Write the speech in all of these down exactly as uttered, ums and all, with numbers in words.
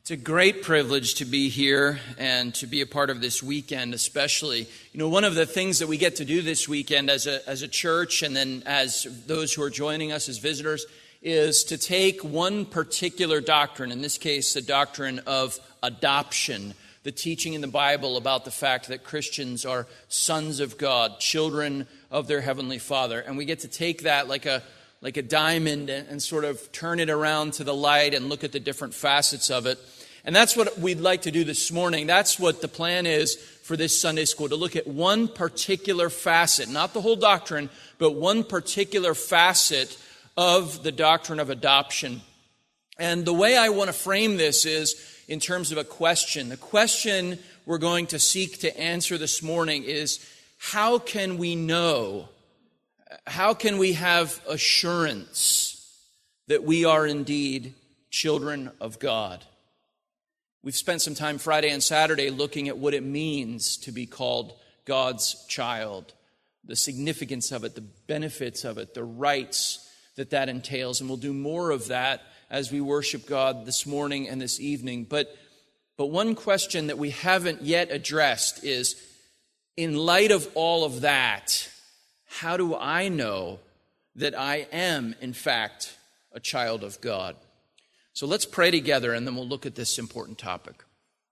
It's a great privilege to be here and to be a part of this weekend especially. You know, one of the things that we get to do this weekend as a as a church and then as those who are joining us as visitors is to take one particular doctrine, in this case the doctrine of adoption, the teaching in the Bible about the fact that Christians are sons of God, children of their Heavenly Father. And we get to take that like a like a diamond and, and sort of turn it around to the light and look at the different facets of it. And that's what we'd like to do this morning. That's what the plan is for this Sunday school, to look at one particular facet, not the whole doctrine, but one particular facet of the doctrine of adoption. And the way I want to frame this is in terms of a question. The question we're going to seek to answer this morning is, how can we know, how can we have assurance that we are indeed children of God? We've spent some time Friday and Saturday looking at what it means to be called God's child, the significance of it, the benefits of it, the rights that that entails. And we'll do more of that as we worship God this morning and this evening. But, but one question that we haven't yet addressed is, in light of all of that, how do I know that I am, in fact, a child of God? So let's pray together, and then we'll look at this important topic.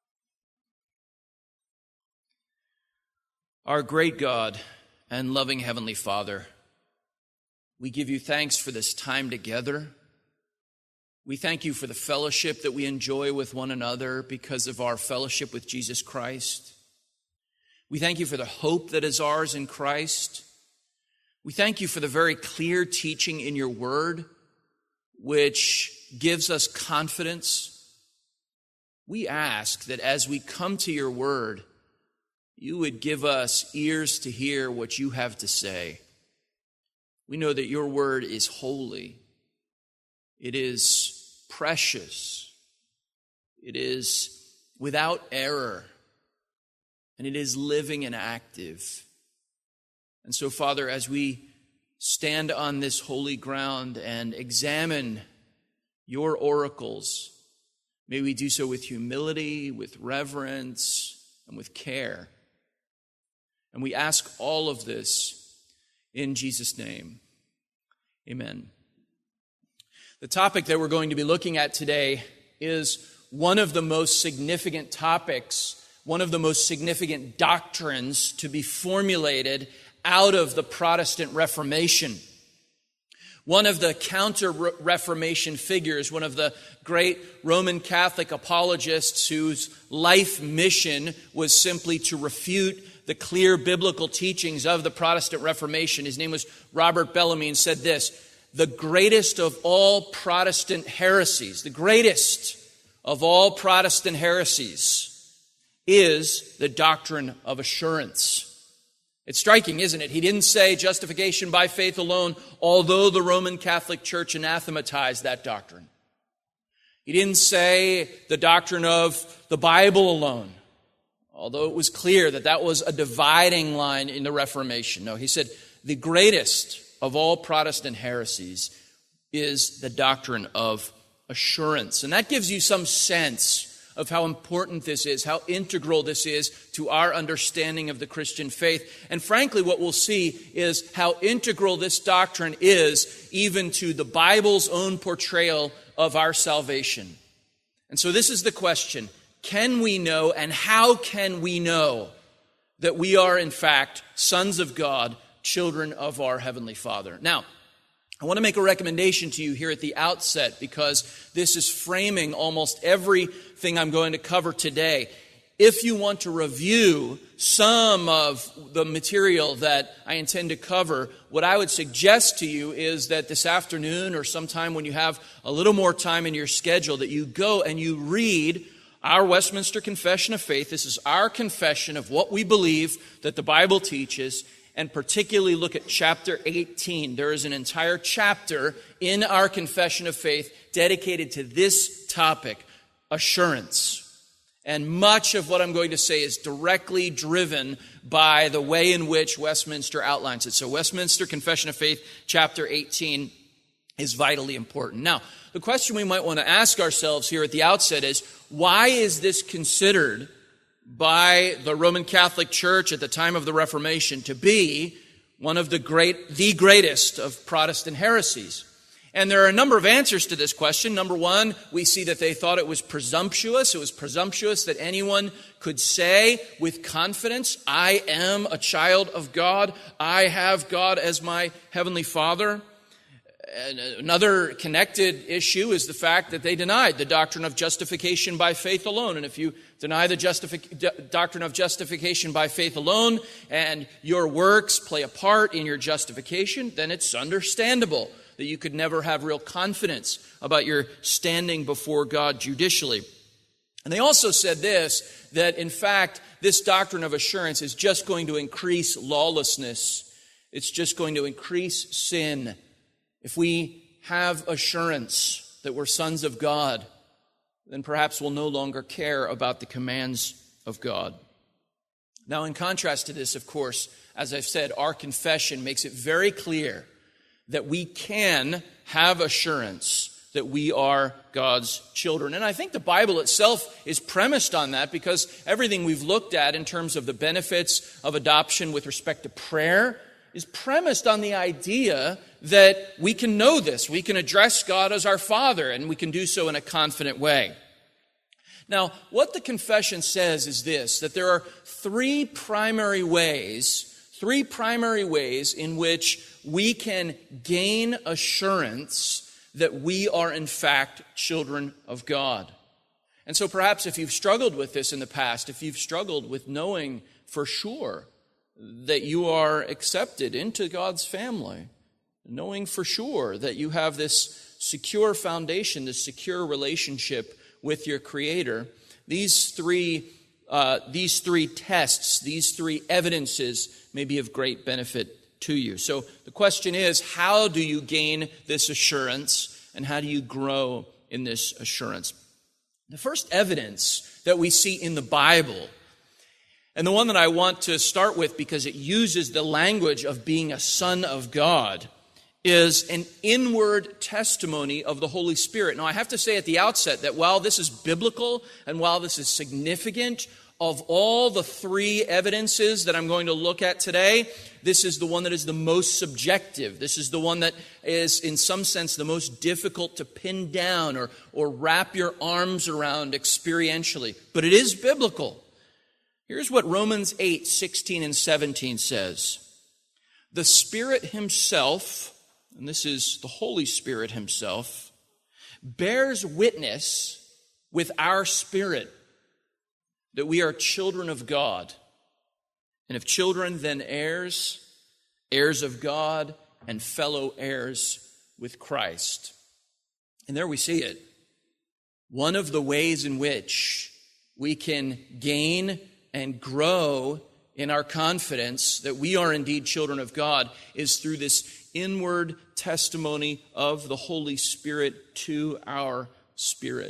Our great God and loving Heavenly Father, we give you thanks for this time together. We thank you for the fellowship that we enjoy with one another because of our fellowship with Jesus Christ. We thank you for the hope that is ours in Christ. We thank you for the very clear teaching in your word, which gives us confidence. We ask that as we come to your word, you would give us ears to hear what you have to say. We know that your word is holy. It is precious. It is without error. And it is living and active. And so, Father, as we stand on this holy ground and examine your oracles, may we do so with humility, with reverence, and with care. And we ask all of this in Jesus' name. Amen. The topic that we're going to be looking at today is one of the most significant topics, one of the most significant doctrines to be formulated out of the Protestant Reformation. One of the counter-Reformation figures, one of the great Roman Catholic apologists whose life mission was simply to refute the clear biblical teachings of the Protestant Reformation. His name was Robert Bellarmine, said this: the greatest of all Protestant heresies, the greatest of all Protestant heresies is the doctrine of assurance. It's striking, isn't it? He didn't say justification by faith alone, although the Roman Catholic Church anathematized that doctrine. He didn't say the doctrine of the Bible alone, although it was clear that that was a dividing line in the Reformation. No, he said the greatest of all Protestant heresies is the doctrine of assurance. And that gives you some sense of how important this is, how integral this is to our understanding of the Christian faith. And frankly, what we'll see is how integral this doctrine is even to the Bible's own portrayal of our salvation. And so this is the question: can we know, and how can we know, that we are in fact sons of God, children of our Heavenly Father? Now, I want to make a recommendation to you here at the outset, because this is framing almost everything I'm going to cover today. If you want to review some of the material that I intend to cover, what I would suggest to you is that this afternoon or sometime when you have a little more time in your schedule, that you go and you read our Westminster Confession of Faith. This is our confession of what we believe that the Bible teaches, and particularly look at chapter eighteen. There is an entire chapter in our Confession of Faith dedicated to this topic, assurance. And much of what I'm going to say is directly driven by the way in which Westminster outlines it. So Westminster Confession of Faith, chapter eighteen. is vitally important. Now, the question we might want to ask ourselves here at the outset is, why is this considered by the Roman Catholic Church at the time of the Reformation to be one of the great, the greatest of Protestant heresies? And there are a number of answers to this question. Number one, we see that they thought it was presumptuous. It was presumptuous that anyone could say with confidence, I am a child of God. I have God as my heavenly Father. And another connected issue is the fact that they denied the doctrine of justification by faith alone. And if you deny the justific- d- doctrine of justification by faith alone and your works play a part in your justification, then it's understandable that you could never have real confidence about your standing before God judicially. And they also said this, that in fact, this doctrine of assurance is just going to increase lawlessness. It's just going to increase sin. If we have assurance that we're sons of God, then perhaps we'll no longer care about the commands of God. Now, in contrast to this, of course, as I've said, our confession makes it very clear that we can have assurance that we are God's children. And I think the Bible itself is premised on that, because everything we've looked at in terms of the benefits of adoption with respect to prayer is premised on the idea that we can know this. We can address God as our Father, and we can do so in a confident way. Now, what the confession says is this, that there are three primary ways, three primary ways in which we can gain assurance that we are in fact children of God. And so perhaps if you've struggled with this in the past, if you've struggled with knowing for sure that you are accepted into God's family, knowing for sure that you have this secure foundation, this secure relationship with your Creator, these three uh, these three tests, these three evidences may be of great benefit to you. So the question is, how do you gain this assurance, and how do you grow in this assurance? The first evidence that we see in the Bible, and the one that I want to start with because it uses the language of being a son of God, is an inward testimony of the Holy Spirit. Now, I have to say at the outset that while this is biblical and while this is significant, of all the three evidences that I'm going to look at today, this is the one that is the most subjective. This is the one that is, in some sense, the most difficult to pin down or, or wrap your arms around experientially. But it is biblical. Here's what Romans eight, sixteen and seventeen says. The Spirit Himself, and this is the Holy Spirit Himself, bears witness with our spirit that we are children of God. And if children, then heirs, heirs of God, and fellow heirs with Christ. And there we see it. One of the ways in which we can gain and grow in our confidence that we are indeed children of God is through this inward testimony of the Holy Spirit to our spirit.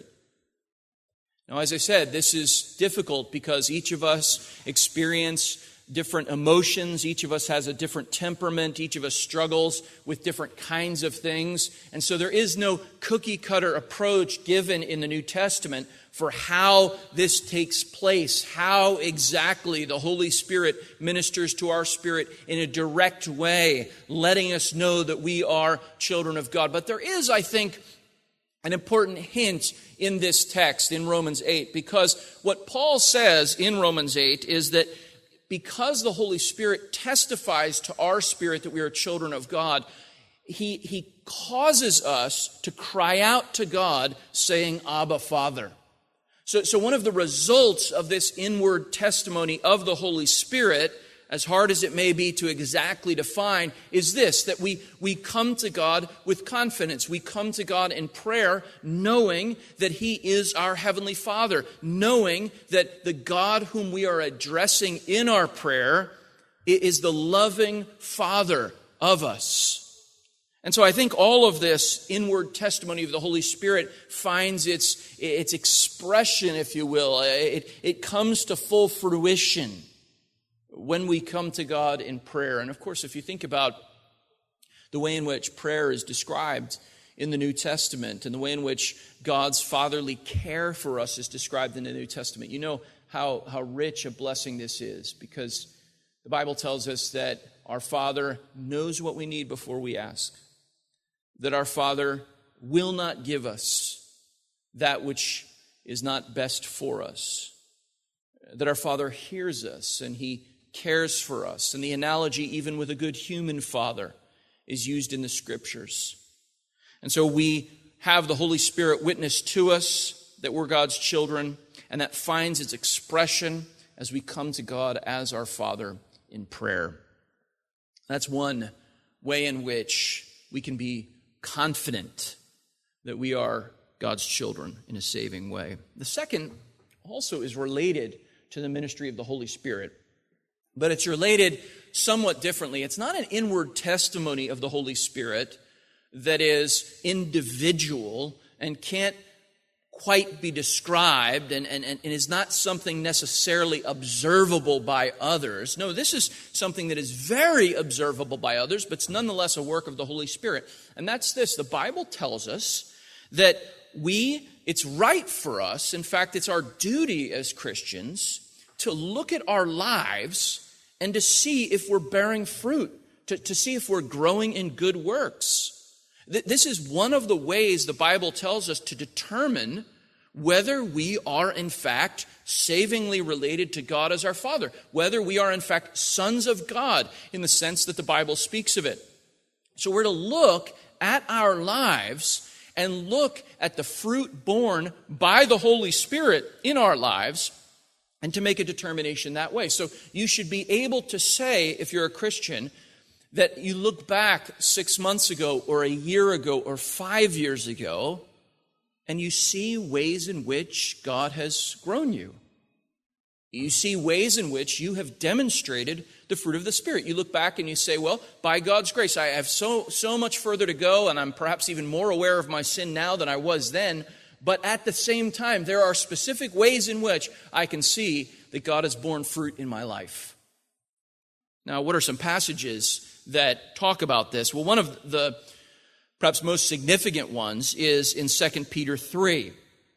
Now, as I said, this is difficult because each of us experience different emotions. Each of us has a different temperament. Each of us struggles with different kinds of things. And so there is no cookie-cutter approach given in the New Testament for how this takes place, how exactly the Holy Spirit ministers to our spirit in a direct way, letting us know that we are children of God. But there is, I think, an important hint in this text in Romans eight, because what Paul says in Romans eight is that because the Holy Spirit testifies to our spirit that we are children of God, he, he causes us to cry out to God saying, Abba, Father. So, so one of the results of this inward testimony of the Holy Spirit, as hard as it may be to exactly define, is this, that we, we come to God with confidence. We come to God in prayer knowing that He is our Heavenly Father, knowing that the God whom we are addressing in our prayer is the loving Father of us. And so I think all of this inward testimony of the Holy Spirit finds its, its expression, if you will. It, it comes to full fruition when we come to God in prayer. And of course, if you think about the way in which prayer is described in the New Testament and the way in which God's fatherly care for us is described in the New Testament. You know how, how rich a blessing this is, because the Bible tells us that our Father knows what we need before we ask, that our Father will not give us that which is not best for us, that our Father hears us and He cares for us. And the analogy, even with a good human father, is used in the Scriptures. And so we have the Holy Spirit witness to us that we're God's children, and that finds its expression as we come to God as our Father in prayer. That's one way in which we can be confident that we are God's children in a saving way. The second also is related to the ministry of the Holy Spirit, but it's related somewhat differently. It's not an inward testimony of the Holy Spirit that is individual and can't quite be described and, and, and is not something necessarily observable by others. No, this is something that is very observable by others, but it's nonetheless a work of the Holy Spirit. And that's this: the Bible tells us that we, it's right for us, in fact, it's our duty as Christians to look at our lives and to see if we're bearing fruit, to, to see if we're growing in good works. This is one of the ways the Bible tells us to determine whether we are in fact savingly related to God as our Father, whether we are in fact sons of God in the sense that the Bible speaks of it. So we're to look at our lives and look at the fruit borne by the Holy Spirit in our lives and to make a determination that way. So you should be able to say, if you're a Christian, that you look back six months ago or a year ago or five years ago and you see ways in which God has grown you. You see ways in which you have demonstrated the fruit of the Spirit. You look back and you say, well, by God's grace, I have so, so much further to go, and I'm perhaps even more aware of my sin now than I was then. But at the same time, there are specific ways in which I can see that God has borne fruit in my life. Now, what are some passages that talk about this? Well, one of the perhaps most significant ones is in Second Peter three.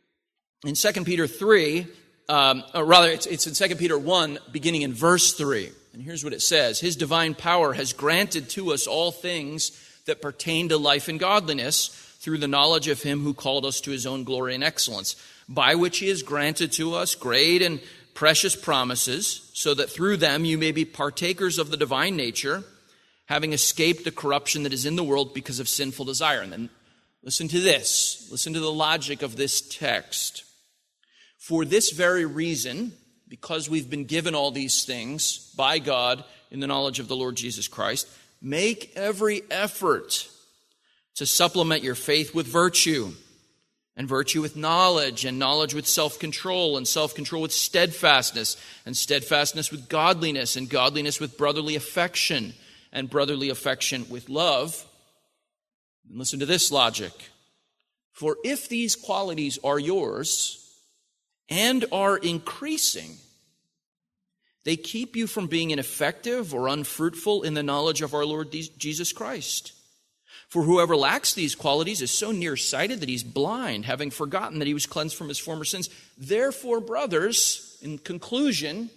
In Second Peter three, um, or rather, it's, it's in Second Peter one, beginning in verse three. And here's what it says: His divine power has granted to us all things that pertain to life and godliness through the knowledge of Him who called us to His own glory and excellence, by which He has granted to us great and precious promises, so that through them you may be partakers of the divine nature, having escaped the corruption that is in the world because of sinful desire. And then listen to this. Listen to the logic of this text. For this very reason, because we've been given all these things by God in the knowledge of the Lord Jesus Christ, make every effort to supplement your faith with virtue, and virtue with knowledge, and knowledge with self-control, and self-control with steadfastness, and steadfastness with godliness, and godliness with brotherly affection, and brotherly affection with love. And listen to this logic. For if these qualities are yours and are increasing, they keep you from being ineffective or unfruitful in the knowledge of our Lord Jesus Christ. For whoever lacks these qualities is so nearsighted that he's blind, having forgotten that he was cleansed from his former sins. Therefore, brothers, in conclusion,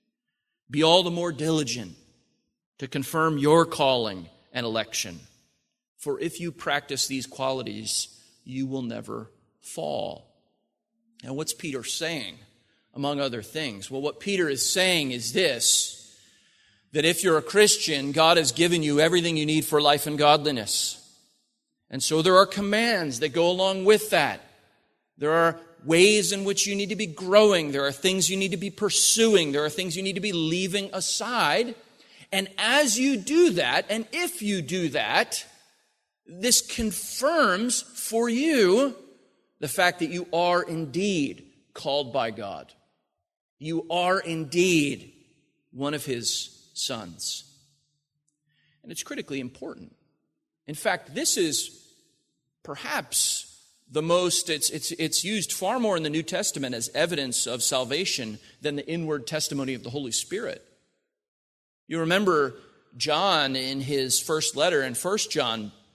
be all the more diligent to confirm your calling and election. For if you practice these qualities, you will never fall. Now, what's Peter saying, among other things? Well, what Peter is saying is this, that if you're a Christian, God has given you everything you need for life and godliness. And so there are commands that go along with that. There are ways in which you need to be growing. There are things you need to be pursuing. There are things you need to be leaving aside. And as you do that, and if you do that, this confirms for you the fact that you are indeed called by God. You are indeed one of His sons. And it's critically important. In fact, this is perhaps the most, it's, it's, it's used far more in the New Testament as evidence of salvation than the inward testimony of the Holy Spirit. You remember John in his first letter in First John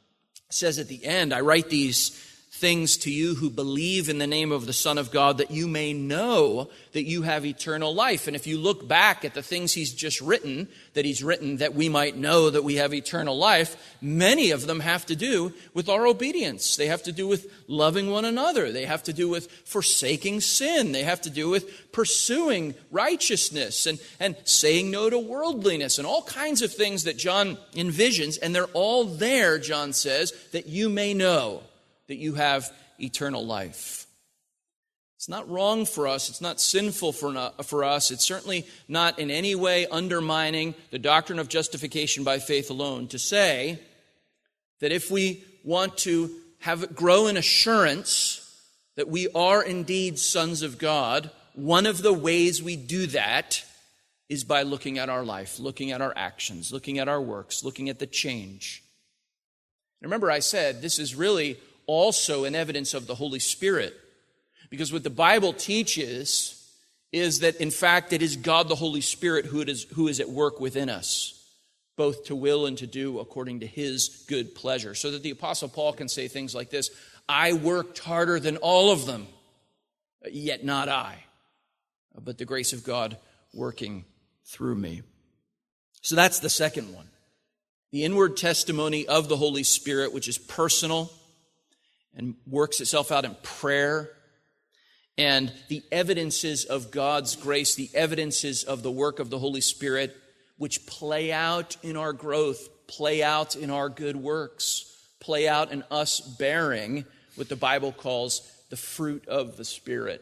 says at the end, I write these things to you who believe in the name of the Son of God, that you may know that you have eternal life. And if you look back at the things he's just written, that he's written that we might know that we have eternal life, many of them have to do with our obedience. They have to do with loving one another. They have to do with forsaking sin. They have to do with pursuing righteousness and, and saying no to worldliness and all kinds of things that John envisions. And they're all there, John says, that you may know that you have eternal life. It's not wrong for us. It's not sinful for, not, for us. It's certainly not in any way undermining the doctrine of justification by faith alone to say that if we want to have grow in assurance that we are indeed sons of God, one of the ways we do that is by looking at our life, looking at our actions, looking at our works, looking at the change. Remember, I said this is really also an evidence of the Holy Spirit. Because what the Bible teaches is that, in fact, it is God the Holy Spirit who, it is, who is at work within us, both to will and to do according to his good pleasure. So that the Apostle Paul can say things like this, I worked harder than all of them, yet not I, but the grace of God working through me. So that's the second one. The inward testimony of the Holy Spirit, which is personal and works itself out in prayer, and the evidences of God's grace, the evidences of the work of the Holy Spirit, which play out in our growth, play out in our good works, play out in us bearing what the Bible calls the fruit of the Spirit.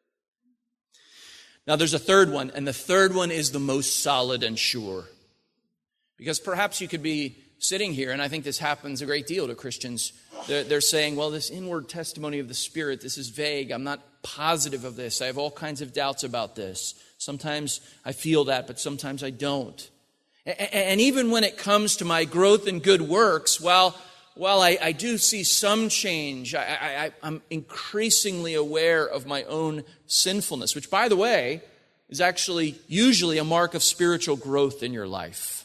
Now there's a third one, and the third one is the most solid and sure. Because perhaps you could be sitting here, and I think this happens a great deal to Christians. They're, they're saying, well, this inward testimony of the Spirit, this is vague. I'm not positive of this. I have all kinds of doubts about this. Sometimes I feel that, but sometimes I don't. And, and even when it comes to my growth in good works, while, while I, I do see some change, I, I, I'm increasingly aware of my own sinfulness, which, by the way, is actually usually a mark of spiritual growth in your life.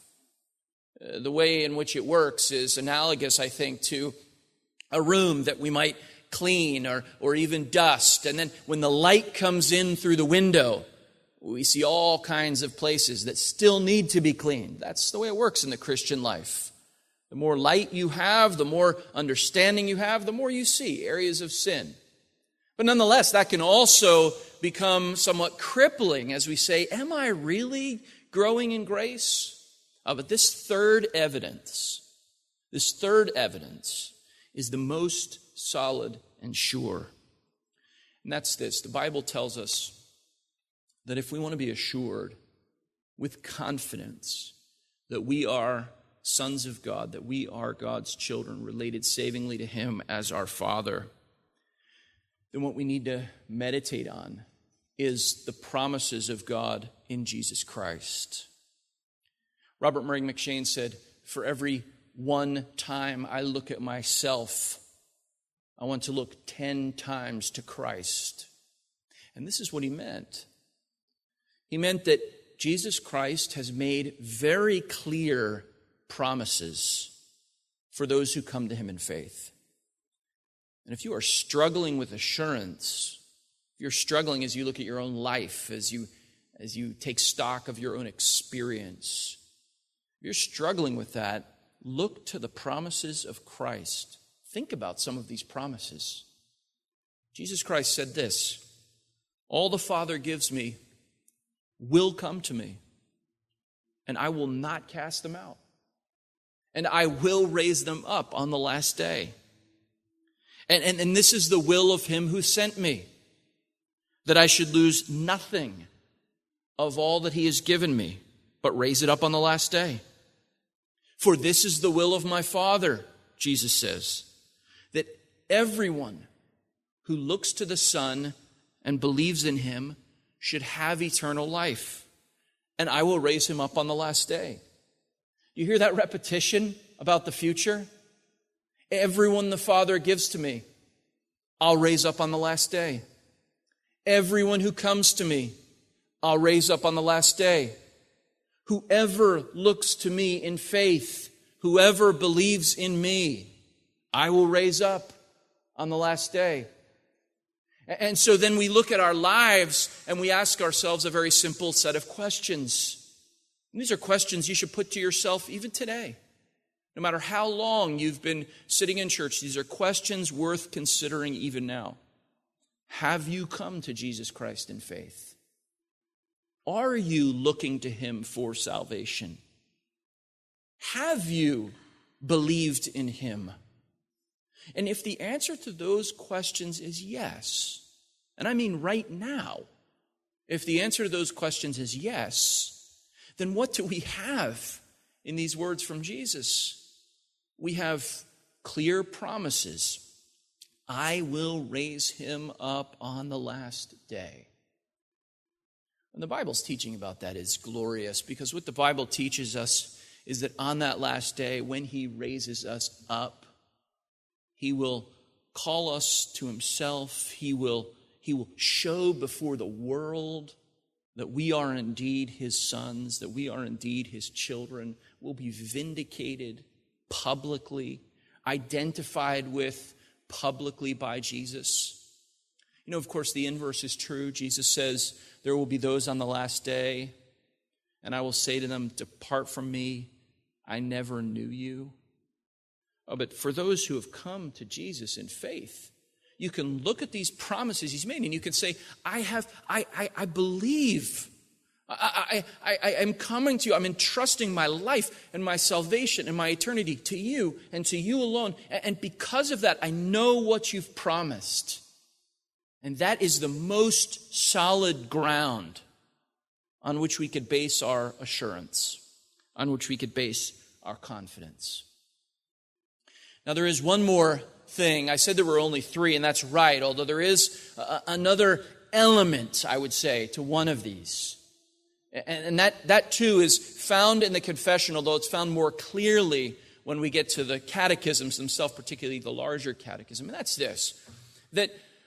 The way in which it works is analogous, I think, to a room that we might clean or, or even dust. And then when the light comes in through the window, we see all kinds of places that still need to be cleaned. That's the way it works in the Christian life. The more light you have, the more understanding you have, the more you see areas of sin. But nonetheless, that can also become somewhat crippling as we say, am I really growing in grace? Uh, but this third evidence, this third evidence is the most solid and sure. And that's this. The Bible tells us that if we want to be assured with confidence that we are sons of God, that we are God's children, related savingly to him as our Father, then what we need to meditate on is the promises of God in Jesus Christ. Robert Murray McCheyne said, for every one time I look at myself, I want to look ten times to Christ. And this is what he meant. He meant that Jesus Christ has made very clear promises for those who come to him in faith. And if you are struggling with assurance, if you're struggling as you look at your own life, as you, as you take stock of your own experience, if you're struggling with that, look to the promises of Christ. Think about some of these promises. Jesus Christ said this, all the Father gives me will come to me, and I will not cast them out. And I will raise them up on the last day. And, and, and this is the will of him who sent me, that I should lose nothing of all that he has given me, but raise it up on the last day. For this is the will of my Father, Jesus says, that everyone who looks to the Son and believes in him should have eternal life, and I will raise him up on the last day. You hear that repetition about the future? Everyone the Father gives to me, I'll raise up on the last day. Everyone who comes to me, I'll raise up on the last day. Whoever looks to me in faith, whoever believes in me, I will raise up on the last day. And so then we look at our lives and we ask ourselves a very simple set of questions. And these are questions you should put to yourself even today. No matter how long you've been sitting in church, these are questions worth considering even now. Have you come to Jesus Christ in faith? Are you looking to Him for salvation? Have you believed in Him? And if the answer to those questions is yes, and I mean right now, if the answer to those questions is yes, then what do we have in these words from Jesus? We have clear promises. I will raise him up on the last day. And the Bible's teaching about that is glorious, because what the Bible teaches us is that on that last day, when He raises us up, He will call us to Himself. He will, he will show before the world that we are indeed His sons, that we are indeed His children. We'll be vindicated publicly, identified with publicly by Jesus. You know, of course, the inverse is true. Jesus says, there will be those on the last day, and I will say to them, depart from me, I never knew you. Oh, but for those who have come to Jesus in faith, you can look at these promises He's made, and you can say, I have, I, I, I believe. I, I, I am coming to you. I'm entrusting my life and my salvation and my eternity to you and to you alone. And because of that, I know what you've promised. And that is the most solid ground on which we could base our assurance, on which we could base our confidence. Now, there is one more thing. I said there were only three, and that's right, although there is a, another element, I would say, to one of these. And, and that, that too is found in the confession, although it's found more clearly when we get to the catechisms themselves, particularly the larger catechism. And that's this, that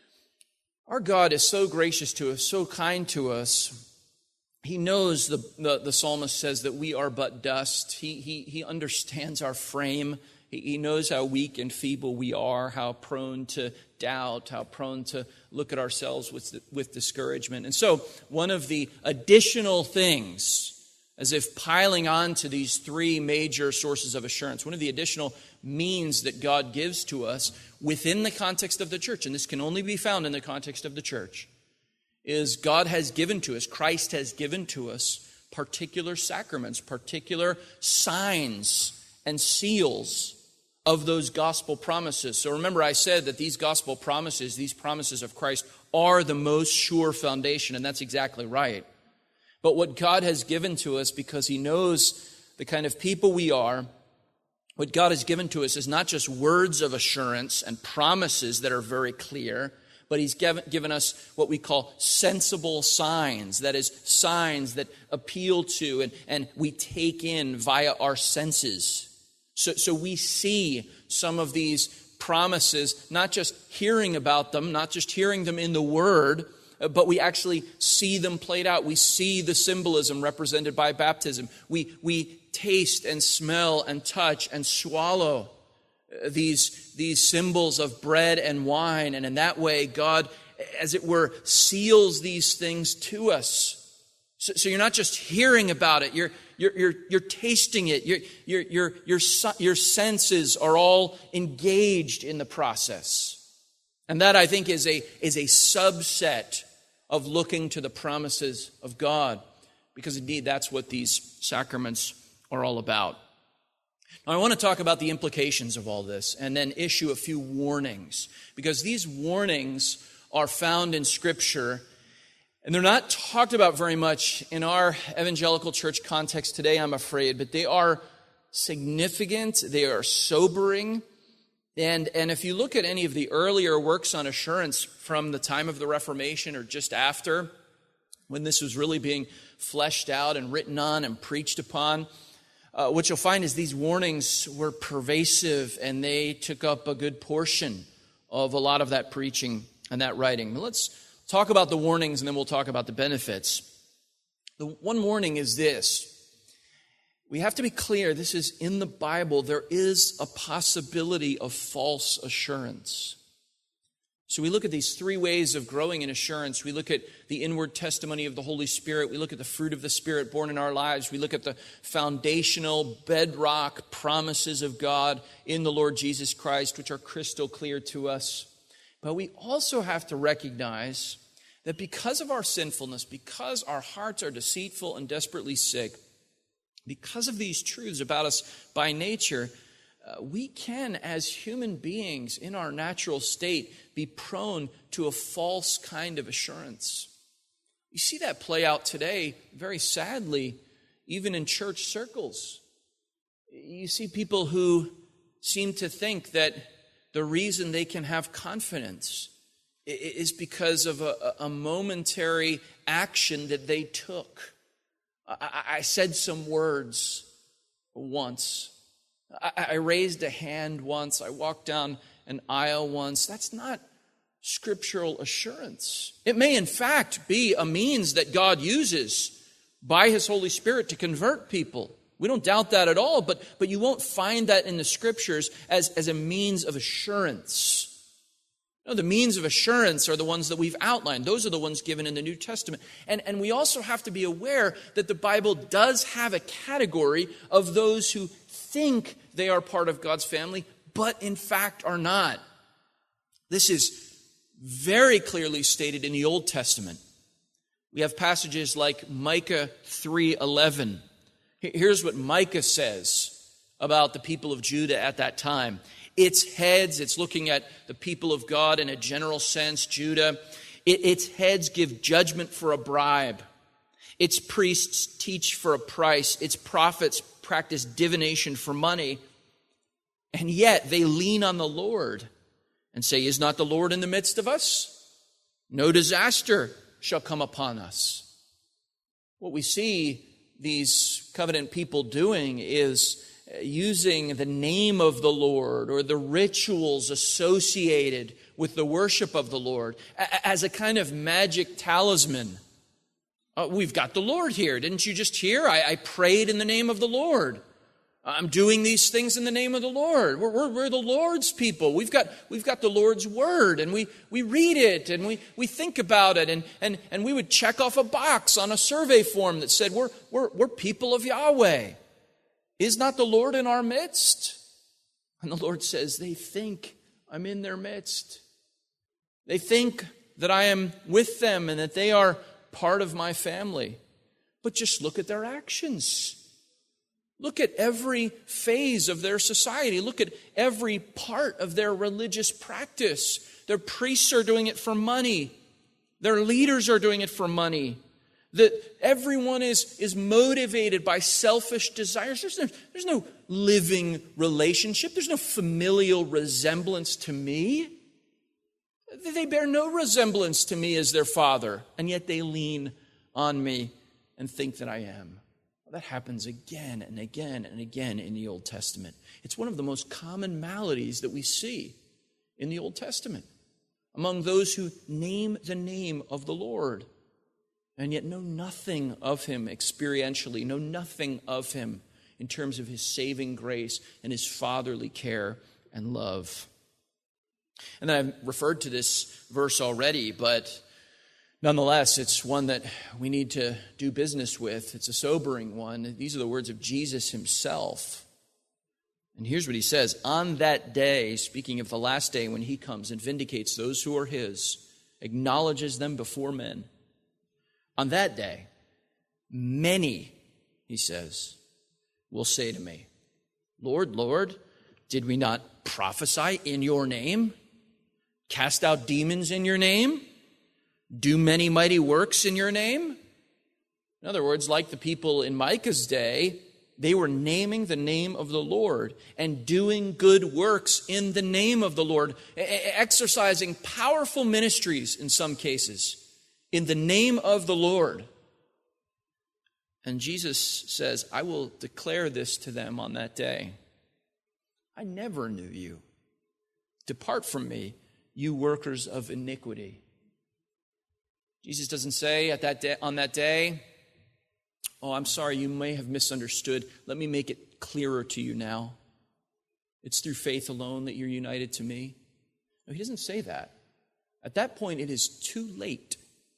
our God is so gracious to us, so kind to us. He knows, the, the, the psalmist says, that we are but dust. He, he, he understands our frame. He, he knows how weak and feeble we are, how prone to doubt, how prone to look at ourselves with, with discouragement. And so one of the additional things, as if piling on to these three major sources of assurance, one of the additional means that God gives to us within the context of the church, and this can only be found in the context of the church, is God has given to us, Christ has given to us particular sacraments, particular signs and seals of those gospel promises. So remember, I said that these gospel promises, these promises of Christ, are the most sure foundation, and that's exactly right. But what God has given to us, because He knows the kind of people we are, what God has given to us is not just words of assurance and promises that are very clear, but He's given us what we call sensible signs. That is, signs that appeal to and, and we take in via our senses. So, so we see some of these promises, not just hearing about them, not just hearing them in the Word, but we actually see them played out. We see the symbolism represented by baptism. We, we taste and smell and touch and swallow these, these symbols of bread and wine. And in that way, God, as it were, seals these things to us. So, so you're not just hearing about it. You're, you're, you're, you're tasting it. Your, your, your, your, your senses are all engaged in the process. And that, I think, is a, is a subset of looking to the promises of God, because indeed that's what these sacraments are all about. Now, I want to talk about the implications of all this and then issue a few warnings, because these warnings are found in Scripture, and they're not talked about very much in our evangelical church context today, I'm afraid, but they are significant, they are sobering. And, and if you look at any of the earlier works on assurance from the time of the Reformation or just after, when this was really being fleshed out and written on and preached upon, uh, what you'll find is these warnings were pervasive, and they took up a good portion of a lot of that preaching and that writing. Now, let's talk about the warnings, and then we'll talk about the benefits. The one warning is this, we have to be clear, this is in the Bible, there is a possibility of false assurance. So we look at these three ways of growing in assurance. We look at the inward testimony of the Holy Spirit. We look at the fruit of the Spirit born in our lives. We look at the foundational bedrock promises of God in the Lord Jesus Christ, which are crystal clear to us. But we also have to recognize that because of our sinfulness, because our hearts are deceitful and desperately sick, because of these truths about us by nature, Uh, we can, as human beings in our natural state, be prone to a false kind of assurance. You see that play out today, very sadly, even in church circles. You see people who seem to think that the reason they can have confidence is because of a, a momentary action that they took. I, I said some words once. I raised a hand once. I walked down an aisle once. That's not scriptural assurance. It may, in fact, be a means that God uses by His Holy Spirit to convert people. We don't doubt that at all, but, but you won't find that in the Scriptures as, as a means of assurance. No, the means of assurance are the ones that we've outlined. Those are the ones given in the New Testament. And, and we also have to be aware that the Bible does have a category of those who think they are part of God's family, but in fact are not. This is very clearly stated in the Old Testament. We have passages like Micah three eleven. Here's what Micah says about the people of Judah at that time. Its heads, it's looking at the people of God in a general sense, Judah. It, its heads give judgment for a bribe. Its priests teach for a price. Its prophets practice divination for money. And yet they lean on the Lord and say, "Is not the Lord in the midst of us? No disaster shall come upon us." What we see these covenant people doing is using the name of the Lord or the rituals associated with the worship of the Lord as a kind of magic talisman. Uh, we've got the Lord here. Didn't you just hear? I, I prayed in the name of the Lord. I'm doing these things in the name of the Lord. We're, we're, we're the Lord's people. We've got, we've got the Lord's word, and we, we read it, and we, we think about it, and, and, and we would check off a box on a survey form that said, we're, we're, we're people of Yahweh. Is not the Lord in our midst? And the Lord says, they think I'm in their midst. They think that I am with them and that they are part of my family. But just look at their actions. Look at every phase of their society. Look at every part of their religious practice. Their priests are doing it for money. Their leaders are doing it for money. That everyone is, is motivated by selfish desires. There's no, there's no living relationship. There's no familial resemblance to me. They bear no resemblance to me as their father, and yet they lean on me and think that I am. That happens again and again and again in the Old Testament. It's one of the most common maladies that we see in the Old Testament among those who name the name of the Lord and yet know nothing of Him experientially, know nothing of Him in terms of His saving grace and His fatherly care and love. And then I've referred to this verse already, but nonetheless, it's one that we need to do business with. It's a sobering one. These are the words of Jesus Himself. And here's what He says. On that day, speaking of the last day when He comes and vindicates those who are His, acknowledges them before men. On that day, many, He says, will say to me, Lord, Lord, did we not prophesy in your name? Cast out demons in your name? Do many mighty works in your name? In other words, like the people in Micah's day, they were naming the name of the Lord and doing good works in the name of the Lord, exercising powerful ministries in some cases in the name of the Lord. And Jesus says, I will declare this to them on that day. I never knew you. Depart from me, you workers of iniquity. Jesus doesn't say at that day, on that day, oh, I'm sorry, you may have misunderstood. Let me make it clearer to you now. It's through faith alone that you're united to me. No, he doesn't say that. At that point, it is too late.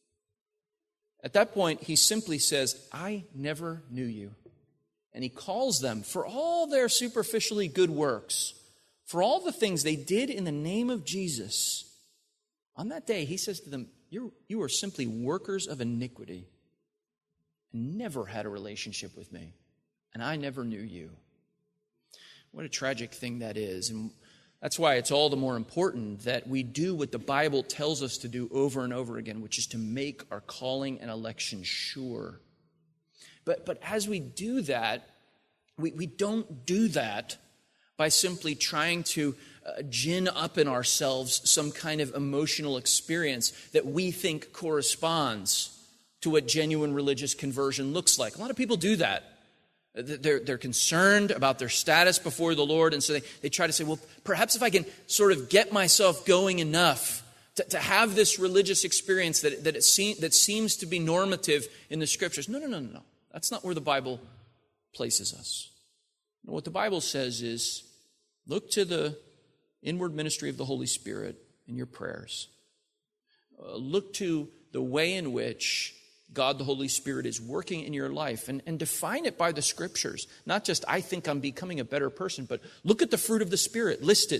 At that point, he simply says, I never knew you. And he calls them for all their superficially good works, for all the things they did in the name of Jesus. On that day, he says to them, You're, you are simply workers of iniquity and never had a relationship with me, and I never knew you. What a tragic thing that is. And that's why it's all the more important that we do what the Bible tells us to do over and over again, which is to make our calling and election sure. But, but as we do that, we, we don't do that by simply trying to uh, gin up in ourselves some kind of emotional experience that we think corresponds to what genuine religious conversion looks like. A lot of people do that. They're, they're concerned about their status before the Lord, and so they, they try to say, well, perhaps if I can sort of get myself going enough to, to have this religious experience that, that, it seem, that seems to be normative in the Scriptures. No, no, no, no, no. That's not where the Bible places us. And what the Bible says is, look to the inward ministry of the Holy Spirit in your prayers. Uh, look to the way in which God the Holy Spirit is working in your life, and, and define it by the Scriptures. Not just, I think I'm becoming a better person, but look at the fruit of the Spirit listed.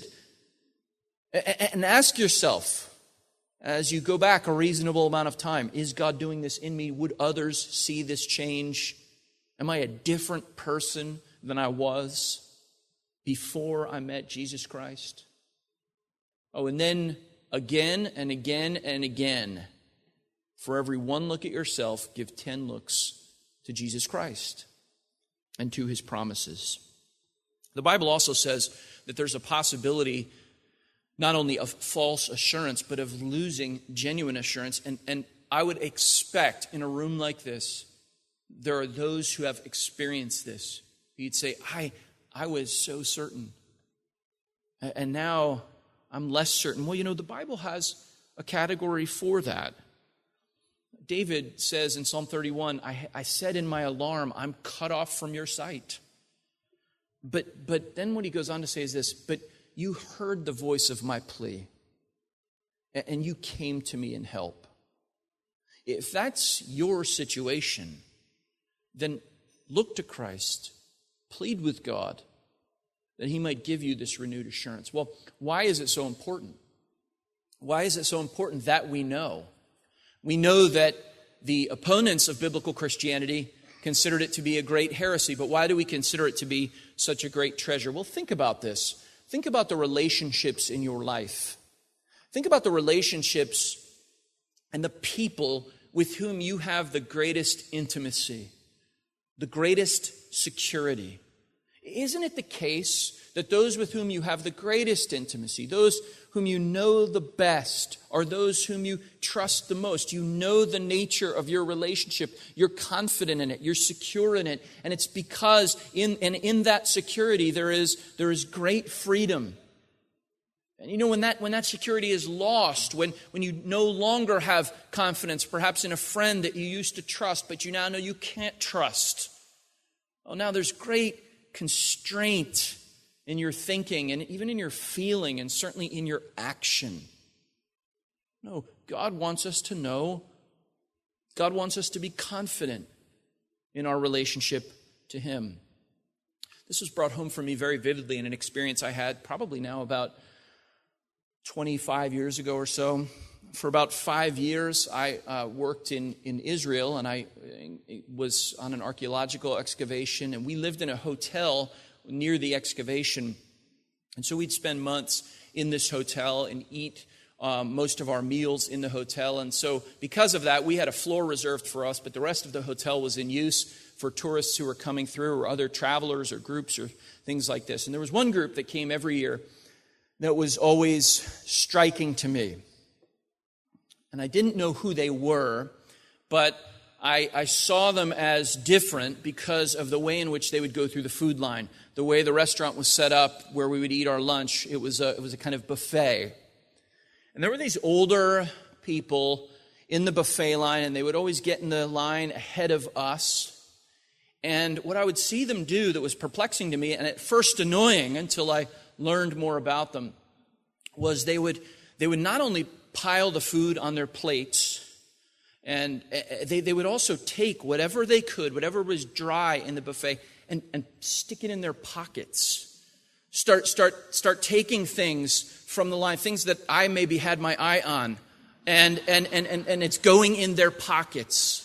A- and ask yourself, as you go back a reasonable amount of time, is God doing this in me? Would others see this change? Am I a different person than I was before I met Jesus Christ? Oh, and then again and again and again, for every one look at yourself, give ten looks to Jesus Christ and to his promises. The Bible also says that there's a possibility not only of false assurance, but of losing genuine assurance. And, and I would expect in a room like this, there are those who have experienced this. You'd say, I, I was so certain, and now I'm less certain. Well, you know, the Bible has a category for that. David says in Psalm thirty-one, I, I said in my alarm, I'm cut off from your sight. But, but then what he goes on to say is this, but you heard the voice of my plea, and you came to me in help. If that's your situation, then look to Christ, plead with God, that he might give you this renewed assurance. Well, why is it so important? Why is it so important that we know? We know that the opponents of biblical Christianity considered it to be a great heresy, but why do we consider it to be such a great treasure? Well, think about this. Think about the relationships in your life. Think about the relationships and the people with whom you have the greatest intimacy, the greatest security. Isn't it the case that those with whom you have the greatest intimacy, those whom you know the best, are those whom you trust the most? You know the nature of your relationship. You're confident in it. You're secure in it. And it's because in and in that security there is there is great freedom. And you know, when that when that security is lost, when, when you no longer have confidence, perhaps in a friend that you used to trust, but you now know you can't trust. Oh, now there's great constraint in your thinking and even in your feeling and certainly in your action. No, God wants us to know. God wants us to be confident in our relationship to him. This was brought home for me very vividly in an experience I had probably now about twenty-five years ago or so. For about five years, I uh, worked in, in Israel, and I was on an archaeological excavation, and we lived in a hotel near the excavation. And so we'd spend months in this hotel and eat um, most of our meals in the hotel. And so because of that, we had a floor reserved for us, but the rest of the hotel was in use for tourists who were coming through or other travelers or groups or things like this. And there was one group that came every year that was always striking to me. And I didn't know who they were, but I, I saw them as different because of the way in which they would go through the food line, the way the restaurant was set up where we would eat our lunch. It was a, it was a kind of buffet. And there were these older people in the buffet line, and they would always get in the line ahead of us. And what I would see them do that was perplexing to me, and at first annoying until I learned more about them, was they would they would not only pile the food on their plates, and they, they would also take whatever they could, whatever was dry in the buffet, and, and stick it in their pockets. Start start start taking things from the line, things that I maybe had my eye on, and and and and, and it's going in their pockets.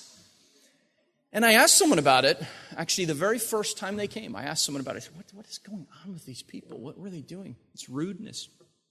And I asked someone about it, actually the very first time they came. I asked someone about it. I said, what, what is going on with these people? What were they doing? It's rudeness.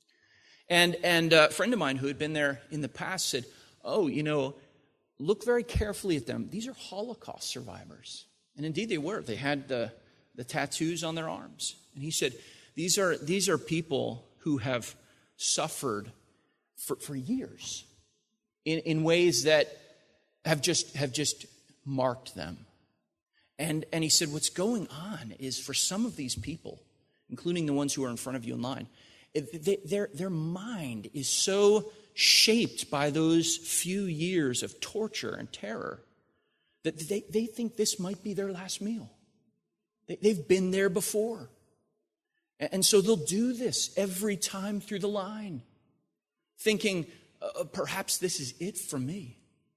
And, and a friend of mine who had been there in the past said, oh, you know, look very carefully at them. These are Holocaust survivors. And indeed they were. They had the, the tattoos on their arms. And he said, these are, these are people who have suffered for, for years in, in ways that have just have just marked them. And, and he said, what's going on is for some of these people, including the ones who are in front of you in line, it, they, their, their mind is so shaped by those few years of torture and terror that they, they think this might be their last meal. They, they've been there before. And, and so they'll do this every time through the line, thinking, uh, perhaps this is it for me.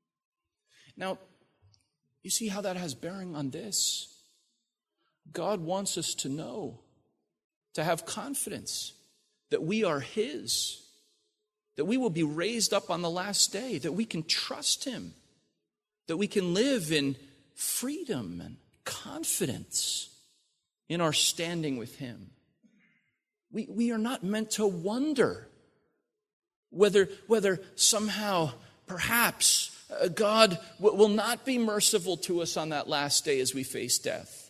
Now, you see how that has bearing on this? God wants us to know, to have confidence that we are His, that we will be raised up on the last day, that we can trust Him, that we can live in freedom and confidence in our standing with Him. We, we are not meant to wonder whether, whether somehow, perhaps, Uh, God w- will not be merciful to us on that last day as we face death.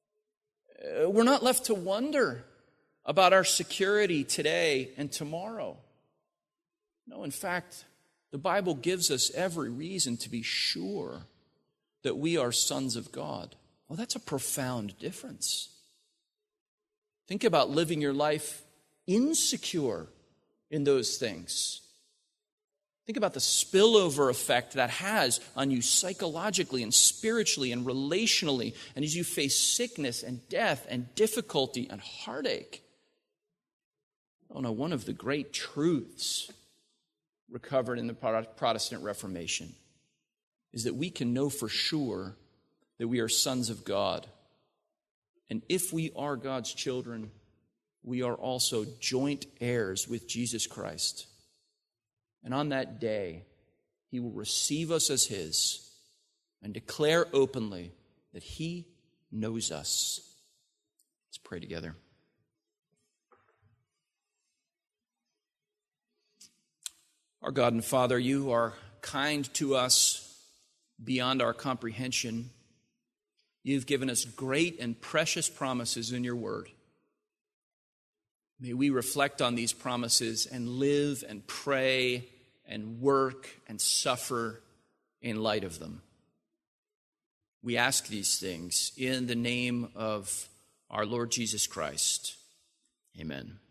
Uh, we're not left to wonder about our security today and tomorrow. No, in fact, the Bible gives us every reason to be sure that we are sons of God. Well, that's a profound difference. Think about living your life insecure in those things. Think about the spillover effect that has on you psychologically and spiritually and relationally, and as you face sickness and death and difficulty and heartache. Oh no, one of the great truths recovered in the Protestant Reformation is that we can know for sure that we are sons of God. And if we are God's children, we are also joint heirs with Jesus Christ. And on that day, He will receive us as His and declare openly that He knows us. Let's pray together. Our God and Father, You are kind to us beyond our comprehension. You've given us great and precious promises in Your Word. May we reflect on these promises and live and pray and work and suffer in light of them. We ask these things in the name of our Lord Jesus Christ. Amen.